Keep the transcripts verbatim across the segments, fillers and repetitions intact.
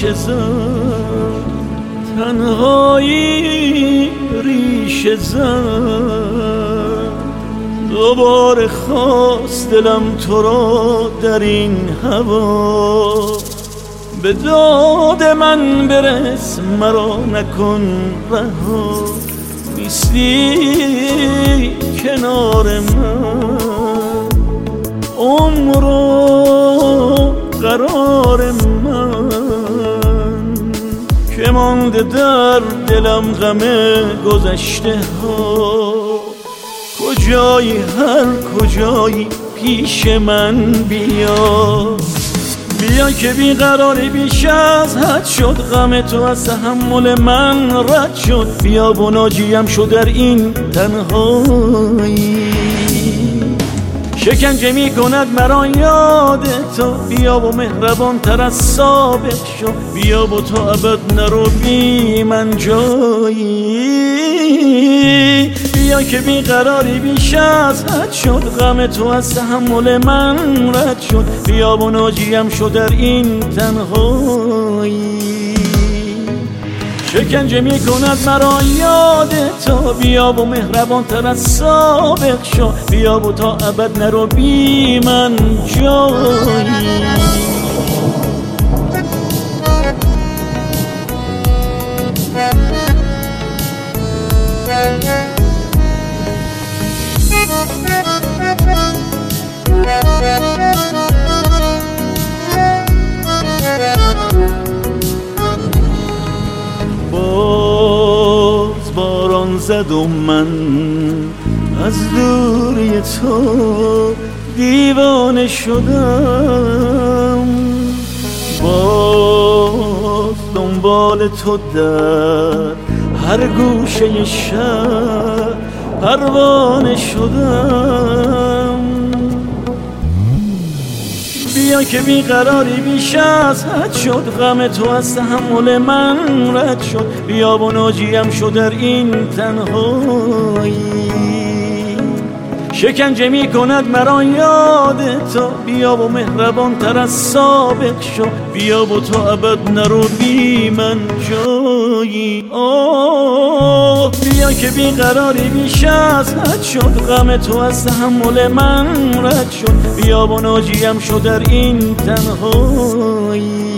زد، تنهایی ریشه زد. دوباره خواست دلم تو را در این هوا، به داد من برس مرا نکن رها. نیستی کنار من، عمر و قرار من، که مانده در دلم غم گذشته ها. کجایی هر کجایی پیش من بیا، بیا که بیقراری بیش از حد شد. غم تو از تحمل من رد شد، بیا و ناجیم شد در این تنهایی. شکنجه می کند مرا یاد تو، بیا و مهربان تر از سابق شو. بیا و تا ابد نرو بی من جایی. بیا که بیقراری بیش از حد شد، غم تو از تحمل من رد شد. بیا و ناجیم شد در این تنهایی. شکنجه می کند مرا یاد تو، بیا و مهربان تر از سابق شو. بیا و تا ابد نرو بی من جایی. باز باران زد و من از دوری تو دیوانه شدم. باز دنبال تو در هر گوشه شهر پروانه شدم. بیا که بیقراری بیش از حد شد، غم تو از تحمل من رد شد. بیا و ناجیم شد در این تنهایی. شکنجه می کند مرا یاد تو، بیا و مهربان تر از سابق شو. بیا و تا ابد نرو بی من جایی. آه بیا که بیقراری بیش از حد شد، غم تو از تحمل من رد شد. بیا و ناجیم شد در این تنهایی.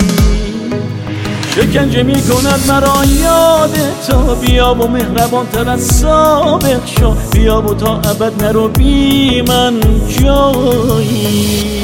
شکنجه می کند مرا یاد تو، بیا و مهربان تر از سابق شو. بیا و تا ابد نرو بی من جایی.